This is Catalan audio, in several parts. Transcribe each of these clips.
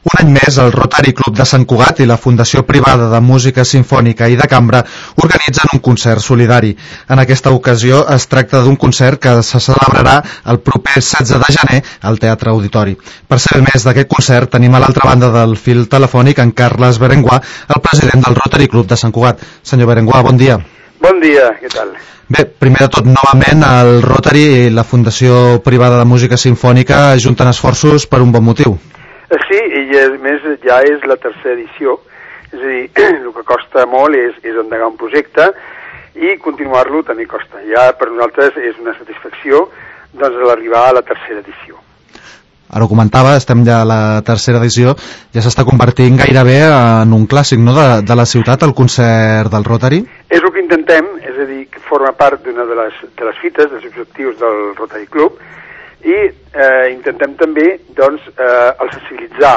Un any més, el Rotary Club de Sant Cugat i la Fundació Privada de Música Simfònica i de Cambra organitzen un concert solidari. En aquesta ocasió es tracta d'un concert que se celebrarà el proper 16 de gener al Teatre Auditori. Per saber més d'aquest concert tenim a l'altra banda del fil telefònic en Carles Berenguà, el president del Rotary Club de Sant Cugat. Senyor Berenguà, bon dia. Bon dia, què tal? Bé, primer de tot, novament, el Rotary i la Fundació Privada de Música Simfònica ajunten esforços per un bon motiu. Sí, i a més ja és la tercera edició, és a dir, el que costa molt és endegar un projecte i continuar-lo també costa. Ja per nosaltres és una satisfacció doncs l'arribar a la tercera edició. Ara ho comentava, estem ja a la tercera edició, ja s'està convertint gairebé en un clàssic, no?, de la ciutat, el concert del Rotary. És el que intentem, és a dir, que forma part d'una de les fites, dels objectius del Rotary Club, i intentem també doncs, el sensibilitzar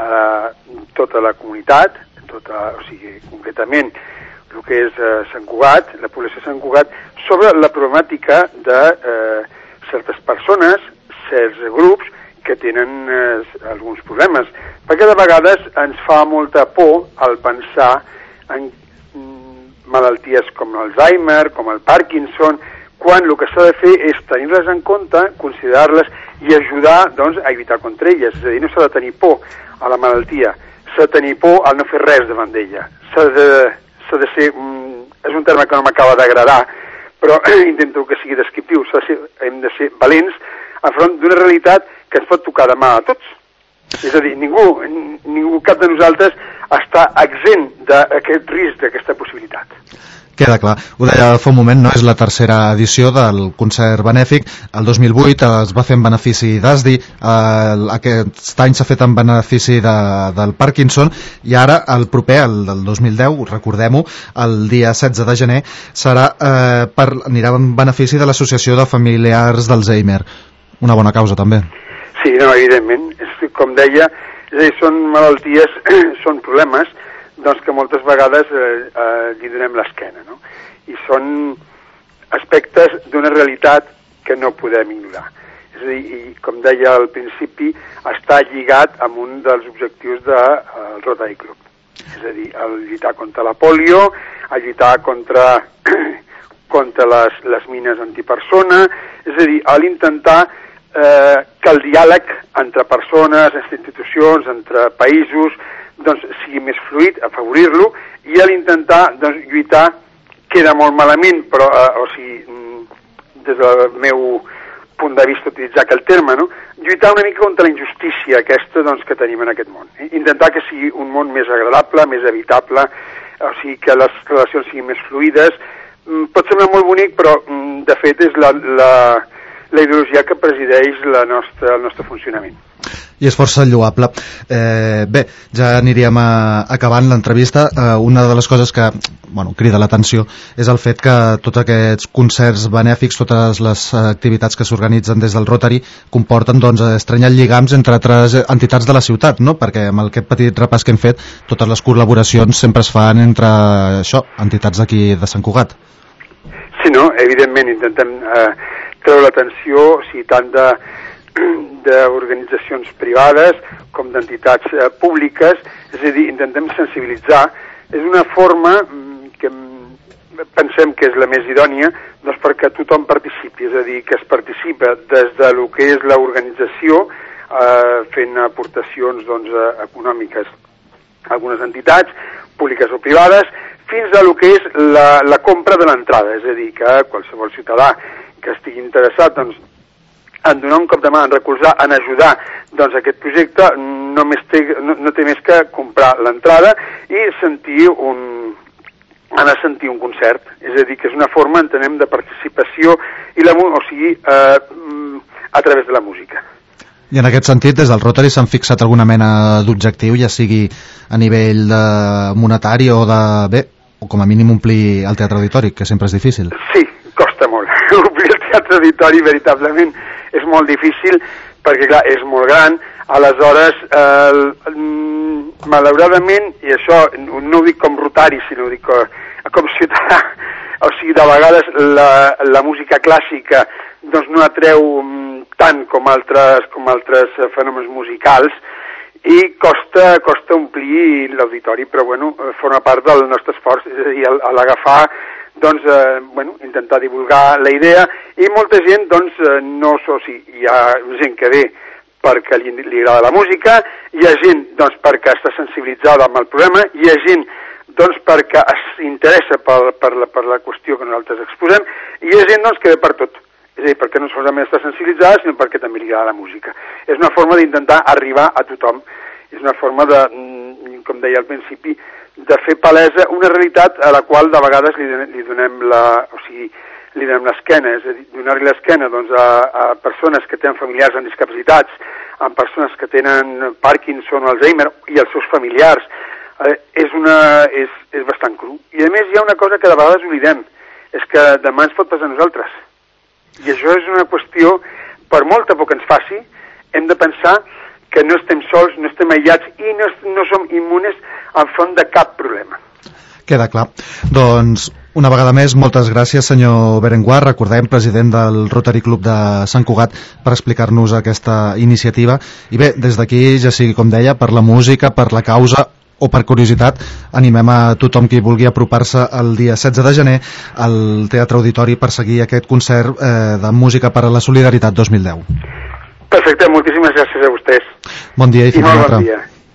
tota la comunitat, o sigui, concretament el que és Sant Cugat, la població de Sant Cugat, sobre la problemàtica de certes persones, certs grups que tenen alguns problemes, perquè de vegades ens fa molta por al pensar en malalties com l'Alzheimer, com el Parkinson, quan el que s'ha de fer és tenir-les en compte, considerar-les i ajudar doncs, a evitar contra elles. És a dir, no s'ha de tenir por a la malaltia, s'ha de tenir por al no fer res davant d'ella. S'ha de ser, és un terme que no m'acaba d'agradar, però intento que sigui descriptiu, hem de ser valents enfront d'una realitat que ens pot tocar demà a tots. És a dir, ningú, cap de nosaltres està exempt d'aquest risc, d'aquesta possibilitat. Queda clar. Ho deia fa un moment, no és la tercera edició del concert benèfic. El 2008 es va fer en benefici d'ASDI, aquest any s'ha fet en benefici del Parkinson, i ara el proper, el del 2010, recordem-ho, el dia 16 de gener, anirà en benefici de l'Associació de Familiars d'Alzheimer. Una bona causa, també. Sí, no, evidentment. Com deia, és a dir, són malalties, són problemes, doncs que moltes vegades li donem l'esquena, no? I són aspectes d'una realitat que no podem ignorar. És a dir, i com deia al principi, està lligat amb un dels objectius del Rotary Club. És a dir, el lluitar contra la polio, el lluitar contra les mines antipersona, és a dir, l'intentar que el diàleg entre persones, entre institucions, entre països, doncs sigui més fluid, afavorir-lo, i a l'intentar doncs, lluitar, queda molt malament, però, o sigui, des del meu punt de vista utilitzar aquell terme, no? Lluitar una mica contra la injustícia aquesta doncs, que tenim en aquest món. Intentar que sigui un món més agradable, més evitable, o sigui, que les relacions siguin més fluides. Pot semblar molt bonic, però de fet és la ideologia que presideix el nostre funcionament. I és força lloable. Bé, ja aniríem acabant l'entrevista. Una de les coses que crida l'atenció és el fet que tots aquests concerts benèfics, totes les activitats que s'organitzen des del Rotary comporten estrenyar lligams entre altres entitats de la ciutat, no? Perquè amb aquest petit repàs que hem fet, totes les col·laboracions sempre es fan entre entitats d'aquí de Sant Cugat. Sí, no? Evidentment intentem treure l'atenció, tant d'organitzacions privades com d'entitats públiques, és a dir, intentem sensibilitzar. És una forma que pensem que és la més idònia doncs perquè tothom participi, és a dir, que es participa des de lo que és l'organització, fent aportacions econòmiques a algunes entitats, públiques o privades, fins a lo que és la compra de l'entrada, és a dir, que qualsevol ciutadà que estigui interessat en donar un cop de mà, en recolzar, en ajudar aquest projecte, no té més que comprar l'entrada i anar a sentir un concert. És a dir, que és una forma, entenem, de participació, a través de la música. I en aquest sentit, des del Rotary s'han fixat alguna mena d'objectiu, ja sigui a nivell monetari o com a mínim omplir el Teatre Auditori, que sempre és difícil. Sí, costa molt. Omplir el Teatre Auditori, veritablement, és molt difícil, perquè, clar, és molt gran. Aleshores, malauradament, i això no ho dic com Rotary, sinó ho dic com ciutadà, o sigui, de vegades la música clàssica doncs no atreu tant com altres fenòmens musicals, i costa costa omplir l'auditori, però bueno, forma part del nostre esforç, és a dir, a l'agafar, doncs, intentar divulgar la idea, i molta gent, doncs, no so si hi ha gent que ve perquè li agrada la música, hi ha gent, doncs, perquè està sensibilitzada amb el problema, hi ha gent, doncs, perquè s'interessa per la qüestió que nosaltres exposem, i hi ha gent, doncs, que ve per tot. És a dir, perquè no solament està sensibilitzada, sinó perquè també li agrada la música. És una forma d'intentar arribar a tothom. És una forma de, com deia al principi, de fer palesa una realitat a la qual de vegades li donem li donem l'esquena, és a dir, donar-li l'esquena, doncs, a persones que tenen familiars amb discapacitats, a persones que tenen Parkinson o Alzheimer i els seus familiars, és bastant cru. I a més hi ha una cosa que de vegades oblidem, és que demà ens pot passar a nosaltres. I això és una qüestió, per molta por que ens faci, hem de pensar que no estem sols, no estem aïllats i no som immunes enfront de cap problema. Queda clar. Doncs, una vegada més, moltes gràcies, senyor Berenguer, recordem, president del Rotary Club de Sant Cugat, per explicar-nos aquesta iniciativa. I bé, des d'aquí, ja sigui com deia, per la música, per la causa o per curiositat, animem a tothom qui vulgui apropar-se el dia 16 de gener al Teatre Auditori per seguir aquest concert de Música per a la Solidaritat 2010. Perfecte, moltíssimes gràcies a vostès. Bon dia i fins una altra. Bon dia.